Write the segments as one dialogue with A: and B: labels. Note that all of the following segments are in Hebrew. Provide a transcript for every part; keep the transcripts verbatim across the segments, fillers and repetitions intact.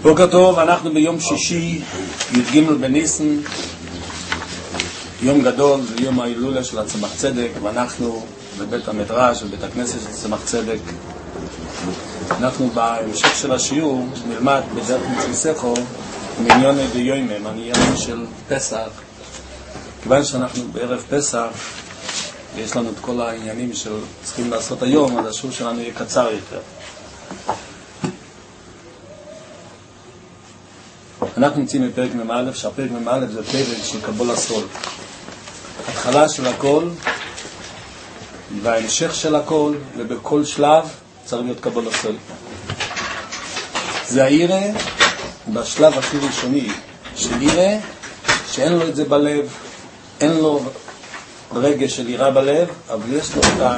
A: בוקר טוב, אנחנו ביום שישי, י"ג בניסן, יום גדול, זה יום ההילולה של הצמח צדק, ואנחנו בבית המדרש, בבית הכנסת של צמח צדק. אנחנו בהמשך של השיעור נלמד בדרך מצליסכו מעניוני דיומם, העניין של פסח. כיוון שאנחנו בערב פסח, ויש לנו את כל העניינים שצריכים לעשות היום, אז השיעור שלנו יהיה קצר יותר. אנחנו נמצאים בפרק ממא', שהפרק ממא' זה פרק של קבול הסול. התחלה של הכל וההמשך של הכל, ובכל שלב צריך להיות קבול הסול. זה העירה בשלב הכי ראשוני של עירה, שאין לו את זה בלב, אין לו רגש של עירה בלב, אבל יש לו את ה...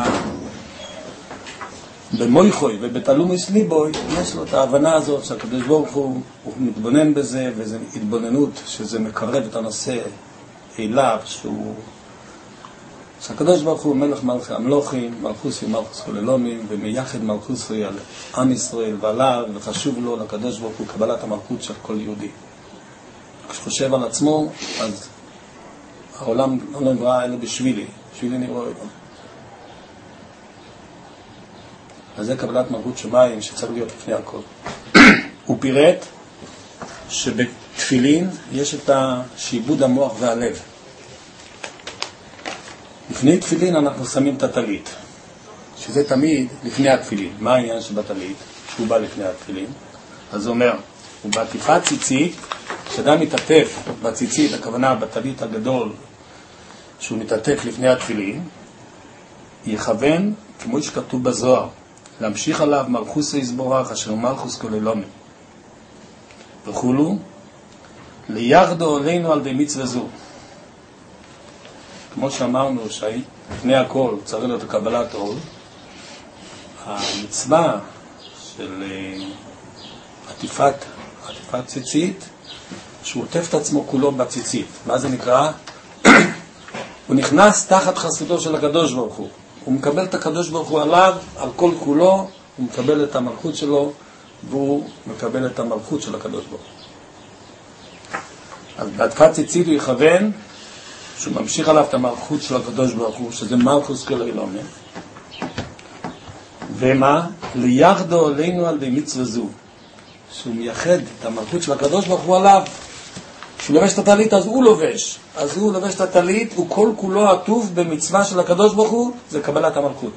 A: במויכוי ובתלומוס ליבוי יש לו את ההבנה הזאת שהקדוש ברוך הוא, הוא מתבונן בזה, וזו התבוננות שזה מקרב את הנושא אליו, שהוא שהקדוש ברוך הוא מלך מלכי המלוכים, מלכוסי מלכוס כל אלומים, ומייחד מלכוסי על עם ישראל ועליו, וחשוב לו לקדוש ברוך הוא קבלת המלכות של כל יהודי. כשחושב על עצמו, אז העולם לא נברא אלא בשבילי, בשבילי נברא אלו. אז זה קבלת מלכות שמיים שצריך להיות לפני הכל. הוא פירט שבתפילין יש את שיבוד המוח והלב. לפני תפילין אנחנו שמים את הטלית, שזה תמיד לפני התפילין. מה העניין שבטלית? שהוא בא לפני התפילין. אז הוא אומר, הוא בעטיפת ציצית, כשאדם מתעטף בציצית, הכוונה בטלית הגדול, שהוא מתעטף לפני התפילין, יכוון, כמו שכתוב בזוהר, להמשיך עליו מלכוס יסבורך אשר מלכוס כל אלומים וכולו ליחדו עלינו על די מצווה זו. כמו שאמרנו שלפני הכל צריך להיות קבלת עול, המצווה של עטיפת עטיפת ציצית, שהוא עוטף את עצמו כולו בציצית. מה זה נקרא? הוא נכנס תחת חסותו של הקדוש ברוך הוא, הוא מקבל את הקדוש ברוך הוא עליו, על כל כולו, הוא מקבל את המלכות שלו, והוא מקבל את המלכות של הקדוש ברוך הוא. אז בעטיפת ציצית הוא יכוון, שהוא ממשיך עליו את המלכות של הקדוש ברוך הוא, שזה מלכוס כל אלומים. ומה? ליחדו עלינו על די מצווה זו. שהוא מייחד את המלכות של הקדוש ברוך הוא עליו. כשהוא לובש את הטלית, אז הוא לובש. אז הוא לובש את הטלית, הוא כל כולו עטוף במצווה של הקדוש ברוך הוא, זה קבלת המלכות.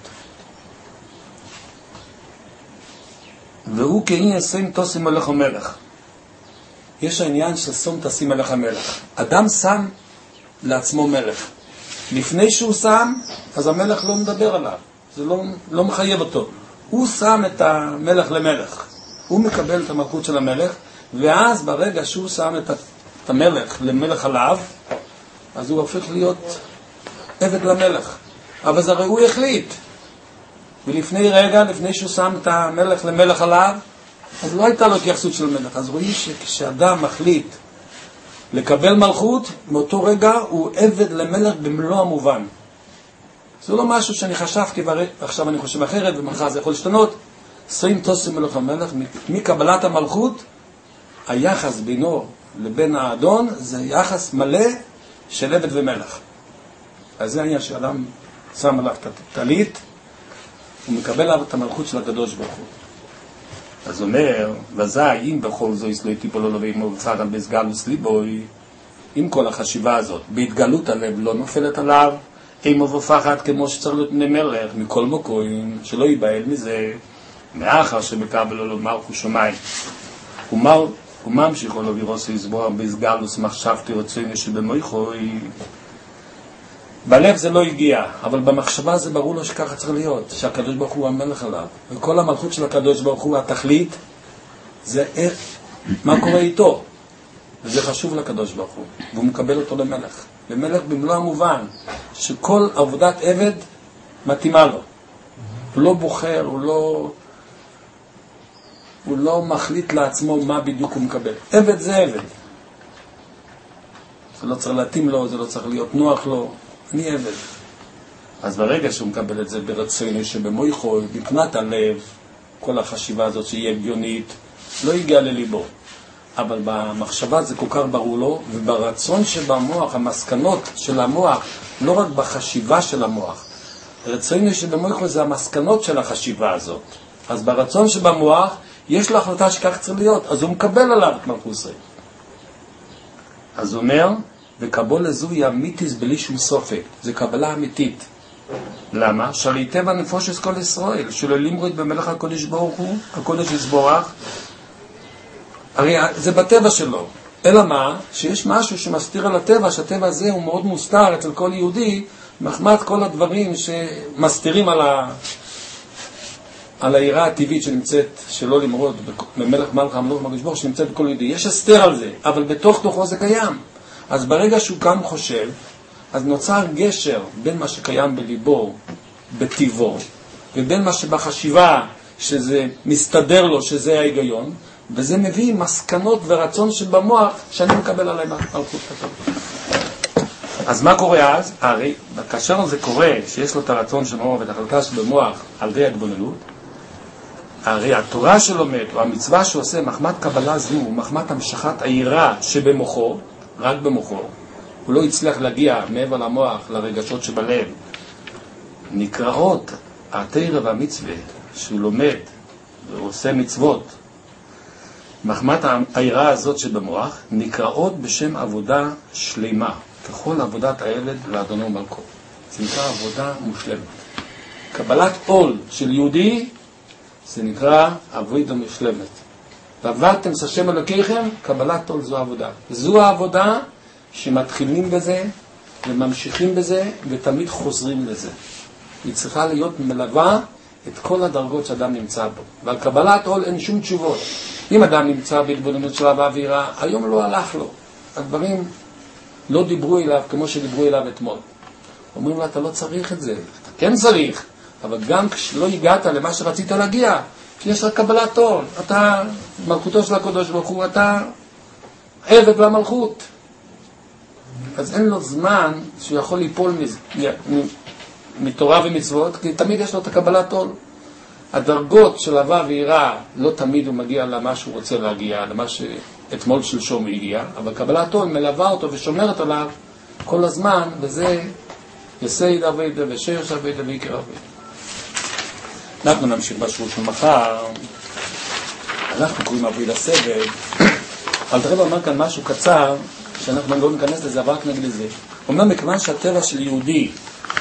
A: והוא כאין שום תשים מלך המלך. יש העניין של שום תשים מלך המלך. אדם שם לעצמו מלך. לפני שהוא שם, אז המלך לא מדבר עליו. זה לא, לא מחייב אותו. הוא שם את המלך למלך. הוא מקבל את המלכות של המלך, ואז ברגע שהוא שם את את המלך למלך עליו, אז הוא הופך להיות עבד למלך. אבל זה הרי הוא החליט. ולפני רגע, לפני שהוא שם את המלך למלך עליו, אז לא הייתה לו התייחסות של מלך. אז רואים שכשאדם מחליט לקבל מלכות, מאותו רגע הוא עבד למלך במלוא המובן. זה לא משהו שאני חשבתי, ועכשיו אני חושב אחרת, ומחר זה יכול להשתנות. שום תוסם מלך המלך, מקבלת המלכות, היחס בינו לבין האדון זה יחס מלא של עבד ומלך. אז זה העניין שאדם שם עליו את הטלית, הוא מקבל עליו את המלכות של הקדוש ברוך הוא. אז אומר, וזה אם בכל זו יסלוי טיפול לו ואימו וצד על בסגלוס ליבוי, עם כל החשיבה הזאת, בהתגלות הלב לא נופלת עליו, אימו ופחד כמו שצריך להיות בני מלך, מכל מקוים, שלא ייבהל מזה, מאחר שמקבל לו מלכות שמיים. ומר הוא ממשיך לו וירוס לסבור בסגלוס מחשבתי רצוני שבמויכוי. בלב זה לא הגיע, אבל במחשבה זה ברור לו שככה צריך להיות, שהקדוש ברוך הוא המלך עליו. וכל המלכות של הקדוש ברוך הוא, התכלית, זה איך, מה קורה איתו. וזה חשוב לקדוש ברוך הוא, והוא מקבל אותו למלך. למלך במלוא המובן, שכל עבודת עבד מתאימה לו. הוא לא בוחר, הוא לא... הוא לא מחליט לעצמו מה בדיוק הוא מקבל. עבד זה עבד. זה לא צריך להתאים לו, זה לא צריך להיות נוח לו. אני עבד. אז ברגע שהוא מקבל את זה ברצוני שבמויכוי, בקנת הלב, כל החשיבה הזאת שהיא הגיונית, לא הגיעה לליבו. אבל במחשבה זה כל כך ברור לו, וברצון שבמוח, המסקנות של המוח, לא רק בחשיבה של המוח. רצון שבמוח זה המסקנות של החשיבה הזאת. אז ברצון שבמוח, יש לו החלטה שכך צריך להיות, אז הוא מקבל עליו את מלכות ישראל. אז הוא אומר, וקבול לזוהי אמיתיס בלי שום סופק. זה קבלה אמיתית. למה? שליטה בנפושת כל ישראל, שלא לימוד במלך הקודש ברוך הוא, הקודש יסבורך, הרי זה בטבע שלו. אלא מה? שיש משהו שמסתיר על הטבע, שהטבע הזה הוא מאוד מוסתר אצל כל יהודי, מחמת כל הדברים שמסתירים על ה... על העירה הטבעית שנמצאת, שלא למרוד, במלך מלך המלוך הקודש ברוך שנמצאת בכל יהודי. יש הסתר על זה, אבל בתוך תוכו זה קיים. אז ברגע שהוא כאן חושב, אז נוצר גשר בין מה שקיים בליבו, בטבעו, ובין מה שבחשיבה, שזה מסתדר לו, שזה ההיגיון, וזה מביא מסקנות ורצון שבמוח שאני מקבל עליי מלכות כתוב. אז מה קורה אז? הרי כאשר זה קורה, שיש לו את הרצון שבמוח ואת החלטה שבמוח על די התבוננות, הרי התורה שלומד, או המצווה שעושה מחמת קבלה זו, מחמת המשכת העירה שבמוחו, רק במוחו, הוא לא הצליח להגיע מעבר למוח, לרגשות שבלב, נקראות התורה והמצווה שהוא לומד ועושה מצוות, מחמת העירה הזאת שבמוח, נקראות בשם עבודה שלמה, ככל עבודת הילד לאדונו מלכו. זה נקרא עבודה מושלמת. קבלת עול של יהודי, זה נקרא עבודה מושלמת. ועבדתם את השם אלוקיכם, קבלת עול זו עבודה. זו העבודה שמתחילים בזה וממשיכים בזה ותמיד חוזרים לזה. היא צריכה להיות מלווה את כל הדרגות שאדם נמצא בו. ועל קבלת עול אין שום תשובות. אם אדם נמצא בהתבוננות של אהבה ויראה, היום לא הלך לו. הדברים לא דיברו אליו כמו שדיברו אליו אתמול. אומרים לו, אתה לא צריך את זה. אתה כן צריך, אבל גם כשלא הגעת למה שרצית להגיע, יש רק קבלת עול. אתה, מלכותו של הקדוש ברוך הוא, אתה עבד למלכות. אז אין לו זמן שהוא יכול ליפול מתורה ומצוות, כי תמיד יש לו את הקבלת עול. הדרגות של אהבה ויראה, לא תמיד הוא מגיע למה שהוא רוצה להגיע, למה שאתמול שלשום הוא הגיע, אבל קבלת עול מלווה אותו ושומרת עליו כל הזמן, וזה יסייד עבודה ושירש עבודה ויקר עבודה. אנחנו נמשיך בשיעור של מחר, אנחנו קוראים עבודה סבב, אבל תראה אומר כאן משהו קצר, שאנחנו לא ניכנס לזה, אבל רק נגיד לזה. הוא אומר, מכיוון שהטבע של יהודי,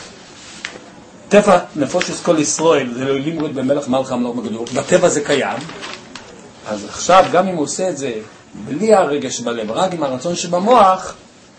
A: טבע נפושת כל ישראל, זה לא לימוד במלך מלך המלוך הקודש, בטבע זה קיים, אז עכשיו גם אם הוא עושה את זה בלי הרגש בלב, רק עם הרצון שבמוח,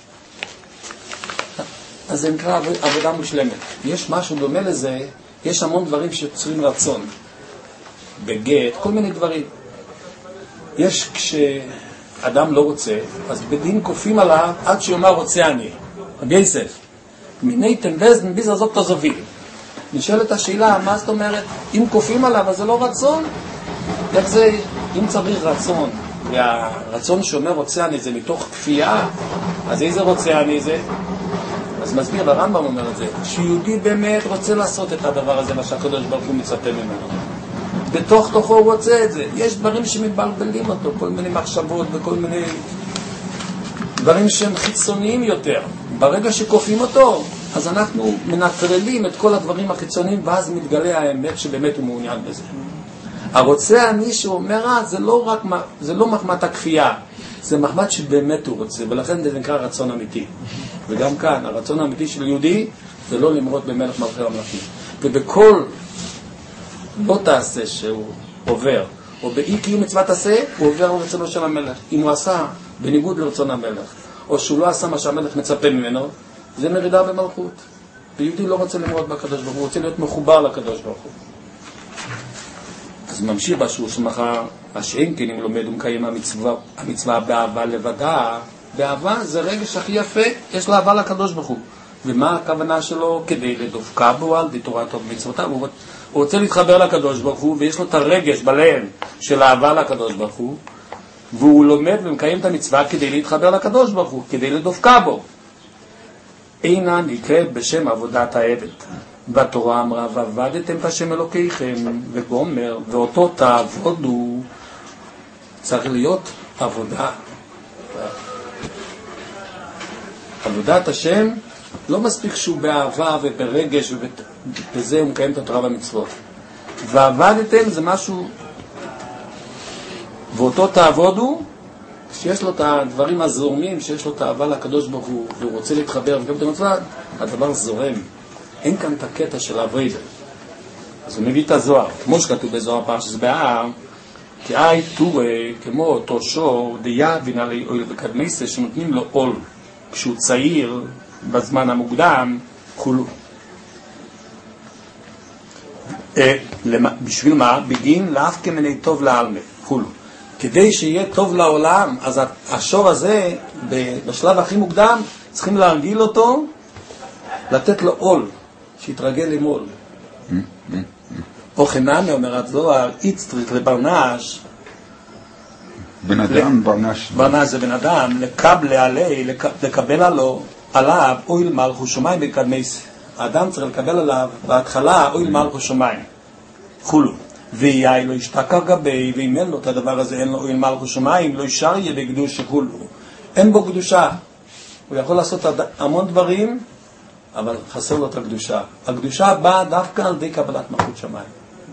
A: אז זה נקרא עבודה מושלמת. יש משהו דומה לזה, יש המון דברים שיוצרים רצון, בגט, כל מיני דברים. יש כשאדם לא רוצה, אז בדין כופים עליו עד שיאמר רוצה אני. רבי יוסף, מיני תנבז נביז הזאת תזוביל. נשאלת השאלה, מה זאת אומרת? אם כופים עליו, אז זה לא רצון? איך זה, אם צריך רצון, והרצון שאומר רוצה אני זה מתוך כפייה, אז איזה רוצה אני זה? אז מסביר, הרמב"ם אומר את זה, שיהודי באמת רוצה לעשות את הדבר הזה, מה שהקדוש ברוך הוא מצפה ממנו. בתוך תוכו הוא רוצה את זה. יש דברים שמתבלבלים אותו, כל מיני מחשבות וכל מיני דברים שהם חיצוניים יותר. ברגע שכופים אותו, אז אנחנו מנטרלים את כל הדברים החיצוניים, ואז מתגלה האמת שבאמת הוא מעוניין בזה. הרוצה אני שאומר, זה לא רק, זה לא מחמת הכפייה, זה מחמת שבאמת הוא רוצה, ולכן זה נקרא רצון אמיתי. וגם כאן, הרצון האמיתי של יהודי, זה לא למרוד במלך מלכי המלכים. ובכל לא תעשה שהוא עובר, או באי קיום מצוות עשה, הוא עובר לרצונו של המלך. אם הוא עשה בניגוד לרצון המלך, או שהוא לא עשה מה שהמלך מצפה ממנו, זה מרידה במלכות. ויהודי לא רוצה למרוד בקדוש ברוך הוא, הוא רוצה להיות מחובר לקדוש ברוך הוא. אז ממשיך בשיעור שמחר, השאין כן אם לומד ומקיים המצווה, המצווה באהבה לבדה. באהבה זה רגש הכי יפה, יש לה אהבה לקדוש ברוך הוא. ומה הכוונה שלו? כדי לדופקה בו על די תורתו ומצוותיו. הוא רוצה להתחבר לקדוש ברוך הוא, ויש לו את הרגש בלב של אהבה לקדוש ברוך הוא, והוא לומד ומקיים את המצווה כדי להתחבר לקדוש ברוך הוא, כדי לדופקה בו. אינה נקראת בשם עבודת העבד. בתורה אמרה, ועבדתם בשם אלוקיכם, ובאומר, ואותו תעבודו, צריך להיות עבודה. עבודת השם לא מספיק שהוא באהבה וברגש ובזה הוא מקיים את התורה והמצוות. ועבדתם זה משהו, ואותו תעבודו, שיש לו את הדברים הזורמים, שיש לו את האהבה לקדוש ברוך הוא, והוא רוצה להתחבר וגם את המצווה, הדבר זורם. אין כאן את הקטע של העבודה. אז הוא מביא את הזוהר, כמו שכתוב בזוהר פרשת בהר, כי אי תורי, כמו אותו שור, דיה בנעלי אויל וקדמיסה, שנותנים לו עול כשהוא צעיר, בזמן המוקדם, כולו. בשביל מה? בגין לאף כמני טוב לעלמה, כולו. כדי שיהיה טוב לעולם, אז השור הזה, בשלב הכי מוקדם, צריכים להרגיל אותו, לתת לו עול, שיתרגל עם עול. או חנמי, אומרת זוהר, איצטריך לברנש,
B: בן אדם, ברנש.
A: ברנש זה בן אדם, לקבל עלי, לקבל עלו, עליו, אויל מלכו שמיים בקדמייס. האדם צריך לקבל עליו, בהתחלה, אויל מלכו שמיים. חולו. ויהי לא ישתקר גבי, ואם אין לו את הדבר הזה, אין לו אויל מלכו שמיים, לא ישר יהיה בקדוש חולו. אין בו קדושה. הוא יכול לעשות המון דברים, אבל חסר לו את הקדושה. הקדושה באה דווקא על די קבלת מלכות שמיים.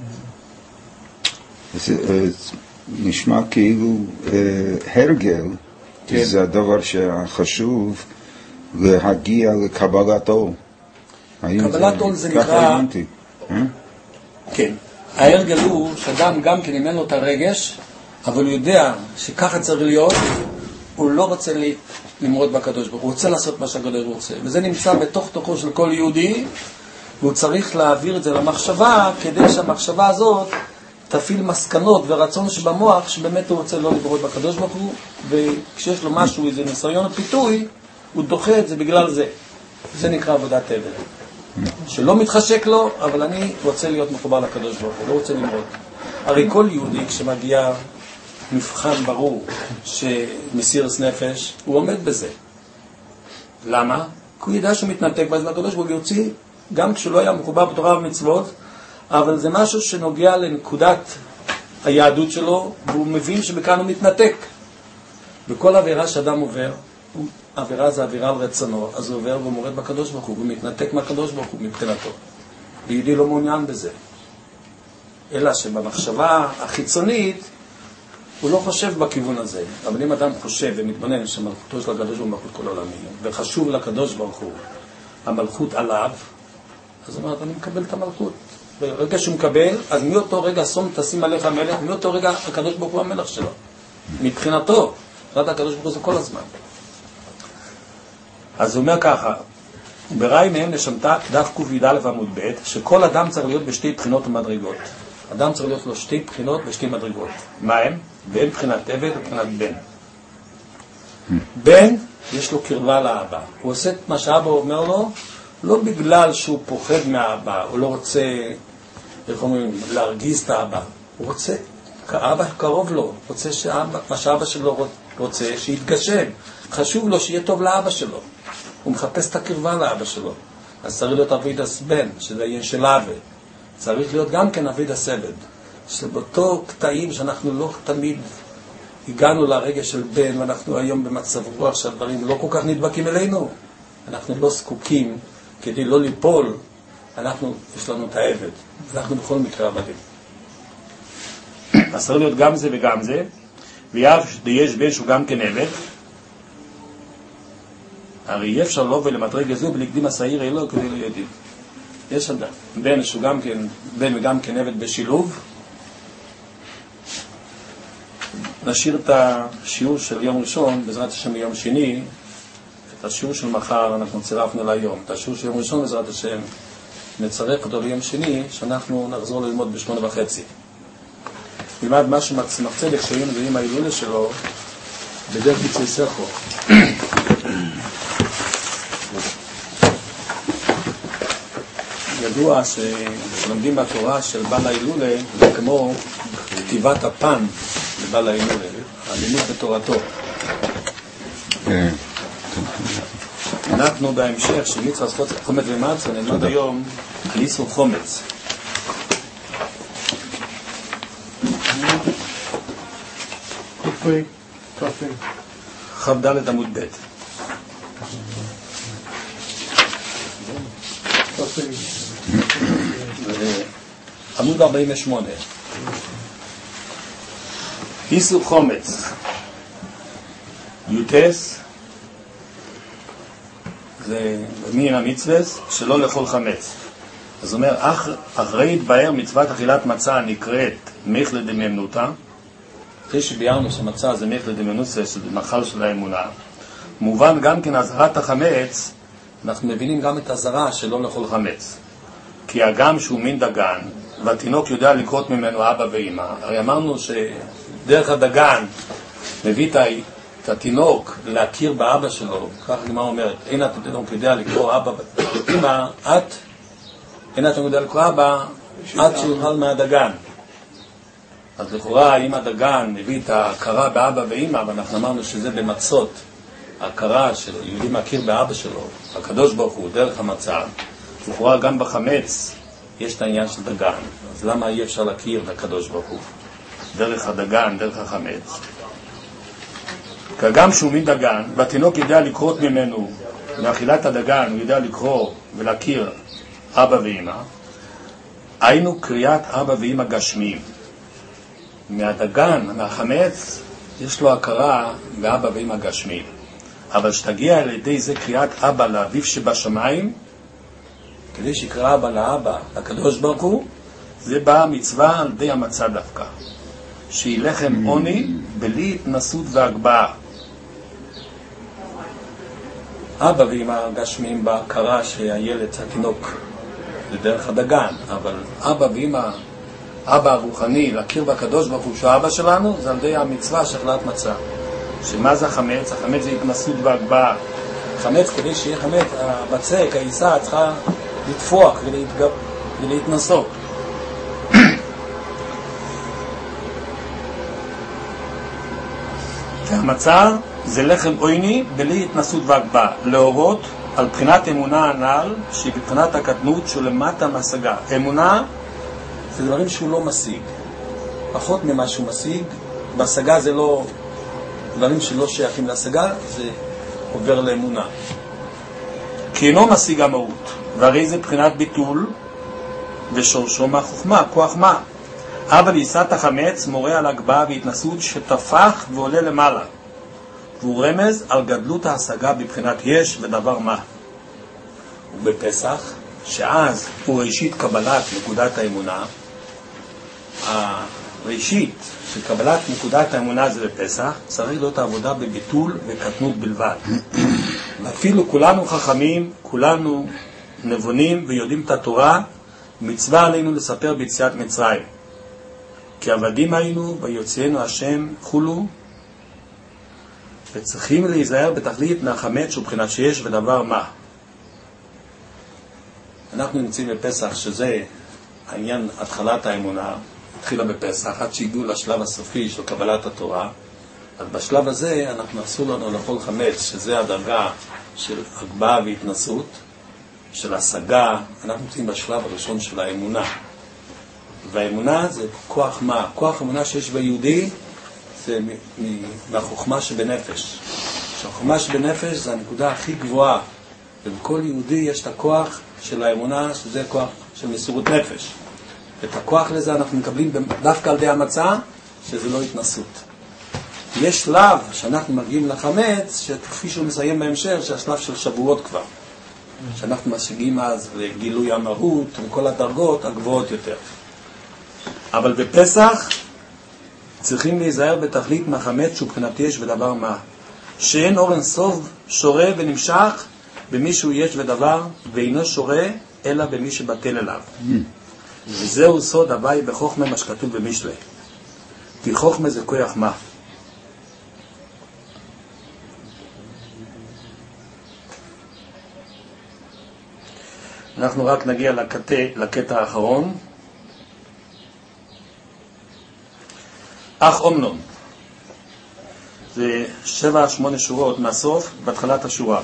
B: נשמע כאילו הרגל, זה הדבר שהחשוב להגיע לקבלת עול.
A: קבלת עול זה נקרא... כן. ההרגל הוא שאדם גם כן אם אין לו את הרגש, אבל הוא יודע שככה צריך להיות, הוא לא רוצה למרוד בקדוש ברוך הוא, הוא רוצה לעשות מה שהקדוש ברוך הוא רוצה. וזה נמצא בתוך תוכו של כל יהודי, והוא צריך להעביר את זה למחשבה, כדי שהמחשבה הזאת תפעיל מסקנות ורצון שבמוח, שבאמת הוא רוצה לא למרוד בקדוש ברוך הוא, וכשיש לו משהו, איזה ניסיון או פיתוי, הוא דוחה את זה בגלל זה. זה נקרא עבודת עבד. שלא מתחשק לו, אבל אני רוצה להיות מחובר לקדוש ברוך הוא, לא רוצה למרוד. הרי כל יהודי כשמגיע מבחן ברור שמסירת נפש, הוא עומד בזה. למה? כי הוא ידע שהוא מתנתק בזמן הקדוש ברוך הוא יוציא, גם כשהוא לא היה מחובר בתורה ומצוות, אבל זה משהו שנוגע לנקודת היהדות שלו, והוא מבין שבכאן הוא מתנתק. וכל עבירה שאדם עובר, עבירה זה עבירה על רצונו, אז הוא עובר ומורד בקדוש ברוך הוא, ומתנתק מהקדוש ברוך הוא מבחינתו. ויהודי לא מעוניין בזה. אלא שבמחשבה החיצונית, הוא לא חושב בכיוון הזה. אבל אם אדם חושב ומתבונן שמלכותו של הקדוש הוא מלכות כל העולמי, וחשוב לקדוש ברוך הוא, המלכות עליו, אז הוא אומר, אני מקבל את המלכות. ברגע שהוא מקבל, אז מאותו רגע שום תשים עליך המלך, מאותו רגע הקדוש ברוך הוא המלך שלו. מבחינתו, מבחינת הקדוש ברוך הוא זה כל הזמן. אז הוא אומר ככה, בראי מהם נשמתה דף ק"א עמוד ב' שכל אדם צריך להיות בשתי בחינות ומדרגות. אדם צריך להיות לו שתי בחינות ושתי מדרגות. מה הם? בין בחינת עבד ובחינת בן. בן, יש לו קרבה לאבא. הוא עושה את מה שאבא אומר לו, לא בגלל שהוא פוחד מהאבא, הוא לא רוצה, איך אומרים, להרגיז את האבא. הוא רוצה, האבא קרוב לו, רוצה שאבא, מה שאבא שלו רוצה, שיתגשם. חשוב לו שיהיה טוב לאבא שלו. הוא מחפש את הקרבה לאבא שלו. אז צריך להיות אבידס בן, שזה יהיה של אבא. צריך להיות גם כן אבידס עבד. שבאותו קטעים שאנחנו לא תמיד הגענו לרגע של בן, ואנחנו היום במצב רוח שהדברים לא כל כך נדבקים אלינו. אנחנו לא זקוקים כדי לא ליפול. אנחנו, יש לנו את העבד. אנחנו בכל מקרה עבדים. אז צריך להיות גם זה וגם זה. ויהיה שיש בן שהוא גם כן עבד. הרי אי אפשר לא ולמדרג הזו ולקדים הסעיר אלו כדי לא יודעים. יש אדם, בן שהוא גם כן, בן וגם כן עבד בשילוב. נשאיר את השיעור של יום ראשון, בעזרת השם ביום שני, את השיעור של מחר אנחנו צירפנו להיום. את השיעור של יום ראשון בעזרת השם נצרף אותו ליום שני, שאנחנו נחזור ללמוד בשמונה וחצי. נלמד משהו מחצדק שהיינו ועם ההילולה שלו, בדרך פיצוי סכו. ידוע שלומדים בתורה של בעל ההילולה זה כמו כתיבת הפן לבעל ההילולה, הלימוד בתורתו. אנחנו בהמשך של מצווה חומץ ומצווה נלמד היום על איסור חומץ. כ"ד עמוד ב'. עמוד ארבעים ושמונה. איסור חומץ יוטס זה במין המצווה שלא לאכול חמץ. אז אומר, אח, אחרי התבאר מצוות אכילת מצה נקראת מיכלה דמימנותא, אחרי שביארנו שמצה זה מיכלה דמימנותא, שזה מאכל של האמונה, מובן גם כן אזהרת החמץ, אנחנו מבינים גם את הזרה שלא לאכול חמץ. כי הגם שהוא מין דגן, והתינוק יודע לקרות ממנו אבא ואמא, הרי אמרנו שדרך הדגן מביא את התינוק להכיר באבא שלו, כך הגמרא אומרת, אין התינוק יודע לקרוא אבא ואמא, את אין התינוק יודע לקרוא אבא, עד שיוכל מהדגן. אז לכאורה, אם הדגן מביא את ההכרה באבא ואמא, ואנחנו אמרנו שזה במצות, ההכרה של יהודי מכיר באבא שלו, הקדוש ברוך הוא, דרך המצה, לכאורה גם בחמץ יש את העניין של דגן. אז למה אי אפשר להכיר את הקדוש ברוך הוא? דרך הדגן, דרך החמץ. כי גם שהוא מין דגן, והתינוק יודע לקרות ממנו, מאכילת הדגן, הוא יודע לקרוא ולהכיר אבא ואמא, היינו קריאת אבא ואמא גשמיים. מהדגן, מהחמץ, יש לו הכרה באבא ואמא גשמיים. אבל שתגיע על ידי זה קריאת אבא לאביו שבשמיים, כדי שיקרא אבא לאבא, לקדוש ברוך הוא, זה באה מצווה על ידי המצה דווקא. שהיא לחם עוני בלי התנסות והגבהה. אבא ואמא גשמיים בהכרה שהילד התינוק לדרך הדגן, אבל אבא ואמא, אבא הרוחני, להכיר בקדוש ברוך הוא שהאבא שלנו, זה על ידי המצווה של אכילת מצה. שמה זה החמץ? החמץ זה התנסות והגבהה. חמץ, כדי שיהיה חמץ, הבצק, העיסה, צריכה לתפוח ולהתגב... ולהתנסות. והמצה זה לחם עויני בלי התנסות והגבהה, להורות על בחינת אמונה הנעל שהיא בבחינת הקטנות שלמטה מהשגה. אמונה זה דברים שהוא לא משיג, פחות ממה שהוא משיג. בהשגה זה לא דברים שלא שייכים להשגה, זה עובר לאמונה, כי אינו משיג המהות, והרי זה בחינת ביטול ושורשו מהחוכמה, כוח מה. אבל עיסת החמץ מורה על הגבהה והתנסות שטפח ועולה למעלה, והוא רמז על גדלות ההשגה בבחינת יש ודבר מה. ובפסח, שאז הוא ראשית קבלת נקודת האמונה, הראשית של קבלת נקודת האמונה זה בפסח, צריך להיות העבודה בביטול וקטנות בלבד. ואפילו כולנו חכמים, כולנו נבונים ויודעים את התורה, מצווה עלינו לספר ביציאת מצרים. כי עבדים היינו ויוציאנו השם חולו, וצריכים להיזהר בתכלית מהחמץ ובחינת שיש ודבר מה. אנחנו נמצאים בפסח, שזה העניין התחלת האמונה, התחילה בפסח, עד שהגיעו לשלב הסופי של קבלת התורה. אז בשלב הזה אנחנו אסור לנו לאכול חמץ, שזה הדרגה של הגבהה והתנסות, של השגה. אנחנו נמצאים בשלב הראשון של האמונה. והאמונה זה כוח מה? כוח אמונה שיש ביהודי זה מהחוכמה שבנפש. שהחוכמה שבנפש זה הנקודה הכי גבוהה. ובכל יהודי יש את הכוח של האמונה, שזה כוח של מסירות נפש. את הכוח לזה אנחנו מקבלים דווקא על ידי המצה, שזה לא התנסות. יש שלב שאנחנו מגיעים לחמץ, שכפי שהוא מסיים בהמשך, שהשלב של שבועות כבר. שאנחנו משיגים אז לגילוי המהות וכל הדרגות הגבוהות יותר. אבל בפסח צריכים להיזהר בתכלית מהחמץ שבחינת יש ודבר מה. שאין אור אינסוף שורה ונמשך במי שהוא יש ודבר, ואינו שורה אלא במי שבטל אליו. וזהו סוד הווי בחוכמה מה שכתוב במשלי. כי חוכמה זה כוח מה. אנחנו רק נגיע לקטע, לקטע האחרון. אך אומנון. זה שבע, שמונה שורות מהסוף, בהתחלת השורה.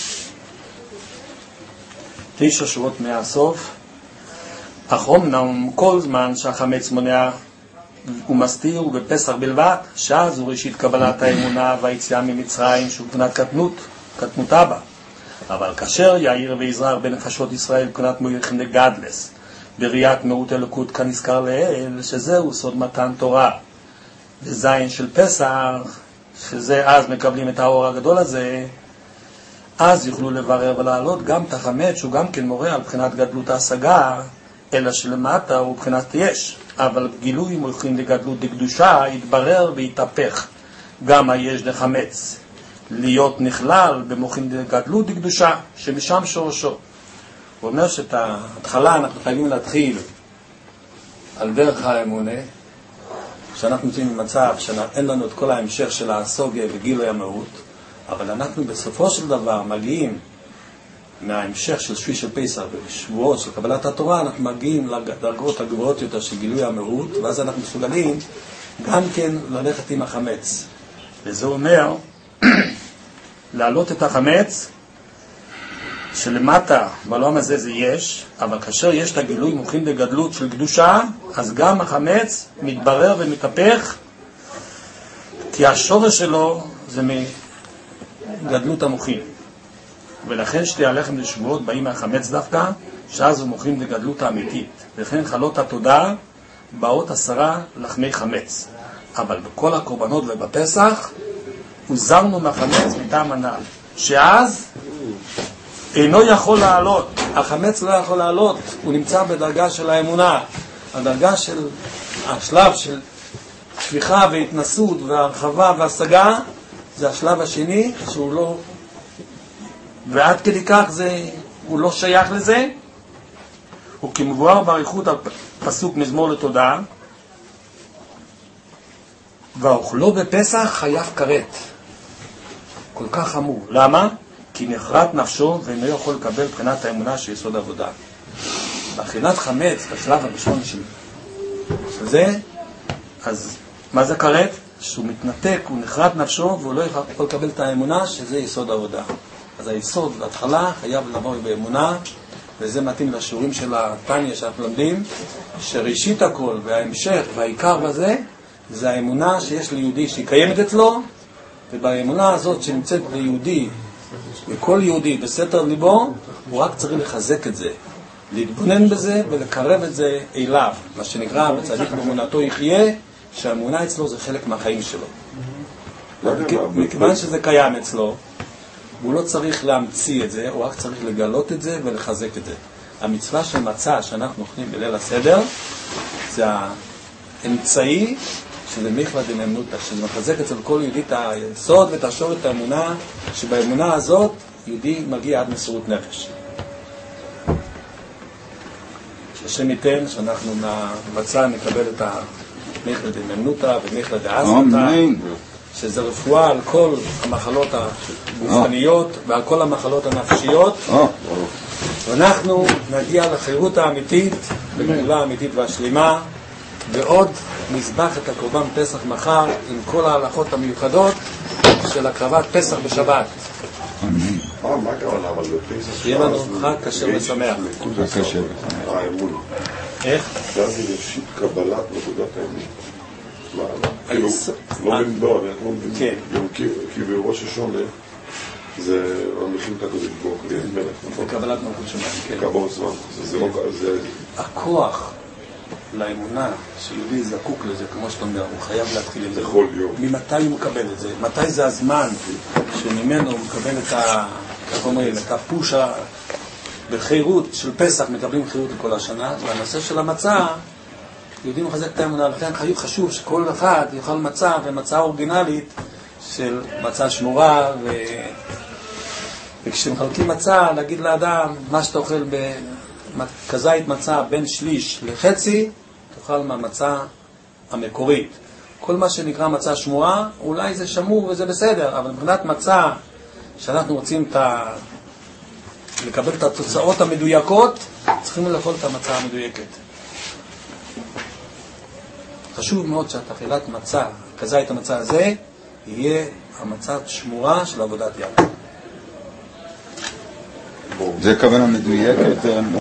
A: תשע שורות מהסוף. אך אומנם כל זמן שהחמץ מונע הוא מסתיר ובפסח בלבד, שאז הוא ראשית קבלת האמונה והיציאה ממצרים, שהוא בחינת קטנות, קטנות אבא. אבל כאשר יאיר ויזרח בנפשות ישראל בחינת מויכין לגדלס, בראיית מהות אלוקות כנזכר לאל, שזהו סוד מתן תורה. וזין של פסח, שזה אז מקבלים את האור הגדול הזה, אז יוכלו לברר ולעלות גם את החמץ, שהוא גם כן מורה על בחינת גדלות ההשגה, אלא שלמטה הוא בחינת יש. אבל גילוי מויכין לגדלות דקדושה יתברר ויתהפך גם היש דחמץ, להיות נכלל במוחין לגדלות דקדושה, שמשם שורשו. הוא אומר שאת ההתחלה אנחנו חייבים להתחיל על דרך האמונה, שאנחנו נמצאים במצב שאין לנו את כל ההמשך של הסוגיה וגילוי המהות, אבל אנחנו בסופו של דבר מגיעים מההמשך של שביעי של פסח ושבועות של קבלת התורה, אנחנו מגיעים לדרגות הגבוהות יותר של גילוי המהות, ואז אנחנו מסוגלים גם כן ללכת עם החמץ. וזה אומר להעלות את החמץ שלמטה בעולם הזה זה יש, אבל כאשר יש את הגילוי מוחין לגדלות של קדושה, אז גם החמץ מתברר ומתהפך, כי השורש שלו זה מגדלות המוחין. ולכן שתי הלחם לשבועות באים מהחמץ דווקא, שאז הוא מוחין לגדלות האמיתית. לכן חלות התודה באות עשרה לחמי חמץ. אבל בכל הקורבנות ובפסח הוזרנו מהחמץ מטעם הנעל, שאז אינו יכול לעלות. החמץ לא יכול לעלות, הוא נמצא בדרגה של האמונה, הדרגה של השלב של שפיכה והתנסות והרחבה והשגה, זה השלב השני שהוא לא, ועד כדי כך זה, הוא לא שייך לזה. הוא כמבואר בעריכות על פסוק מזמור לתודה, והאוכלו בפסח חייב כרת. כל כך חמור. למה? כי נחרט נפשו ואינו יכול לקבל בחינת האמונה של יסוד עבודה. בחינת חמץ, בשלב הראשון של זה, אז מה זה כרת? שהוא מתנתק, הוא נחרט נפשו והוא לא יכול לקבל את האמונה שזה יסוד עבודה. אז היסוד בהתחלה חייב לבוא באמונה, וזה מתאים לשיעורים של התניה שאנחנו לומדים, שראשית הכל וההמשך והעיקר בזה, זה האמונה שיש ליהודי שהיא קיימת אצלו, ובאמונה הזאת שנמצאת ליהודי, וכל יהודי בסתר ליבו, הוא רק צריך לחזק את זה, להתבונן בזה ולקרב את זה אליו, מה שנקרא בצדיק באמונתו יחיה, שהאמונה אצלו זה חלק מהחיים שלו. מכיוון שזה קיים אצלו, הוא לא צריך להמציא את זה, הוא רק צריך לגלות את זה ולחזק את זה. המצווה של מצה שאנחנו אוכלים בליל הסדר, זה האמצעי שזה מיכלה דנאמנותא, שזה מחזק אצל כל יהודי את היסוד ואת השורש את האמונה, שבאמונה הזאת יהודי מגיע עד מסירות נפש. שהשם ייתן שאנחנו מהמצה נקבל את המיכלה דנאמנותא ומיכלה דאסתא, שזה רפואה על כל המחלות הגופניות ועל כל המחלות הנפשיות, ואנחנו נגיע לחירות האמיתית, לגאולה האמיתית והשלימה, ועוד נזבח את הקורבן פסח מחר עם כל ההלכות המיוחדות של הקרבת פסח בשבת.
C: מה הכוונה אבל בפסח?
A: שיהיה לנו חג כשר ושמח.
C: האמון.
A: איך?
C: שאז היא ראשית קבלת נקודת האמון. לא במדור, אנחנו כי בראש השונה זה המלכים את הקודש בו, זה
A: קבלת מלכות שמיים.
C: כעבור זמן.
A: הכוח לאמונה שיהודי זקוק לזה, כמו שאתה אומר, הוא חייב להתחיל עם זה.
C: בכל יום.
A: ממתי הוא מקבל את זה? מתי זה הזמן שממנו הוא מקבל את ה... איך אומרים? את הפוש בחירות של פסח, מקבלים חירות לכל השנה, והנושא של המצה, יהודים מחזק את האמונה, לכן חשוב שכל אחד יאכל מצה, ומצה אורגינלית של מצה שמורה, ו... וכשמחלקים מצה, להגיד לאדם, מה שאתה אוכל בכזית מצה בין שליש לחצי, תאכל מהמצה המקורית. כל מה שנקרא מצה שמורה, אולי זה שמור וזה בסדר, אבל מבחינת מצה, שאנחנו רוצים את ה... לקבל את התוצאות המדויקות, צריכים לאכול את המצה המדויקת. חשוב מאוד שהתאכילת מצה, כזית המצה הזה, יהיה המצה שמורה של עבודת יד.
B: זה כוונה מדויקת.